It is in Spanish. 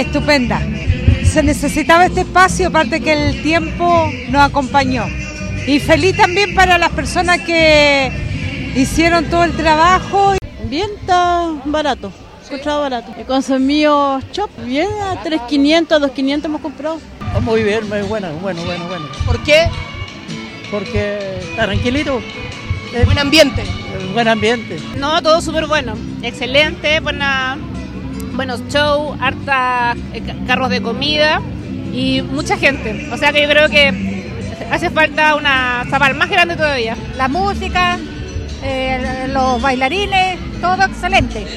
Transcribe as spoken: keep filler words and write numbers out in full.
estupenda. Se necesitaba este espacio, aparte que el tiempo nos acompañó. Y feliz también para las personas que hicieron todo el trabajo. Bien, está barato, encontrado barato. He consumido chop, bien, a tres mil quinientos, dos mil quinientos hemos comprado. Oh, muy bien, muy bueno, bueno, bueno, bueno. ¿Por qué? Porque está tranquilito. Buen ambiente. Buen ambiente. No, todo súper bueno, excelente, buena, buenos shows, harta eh, carros de comida y mucha gente. O sea que yo creo que hace falta una Zapal más grande todavía. La música, eh, los bailarines, todo excelente.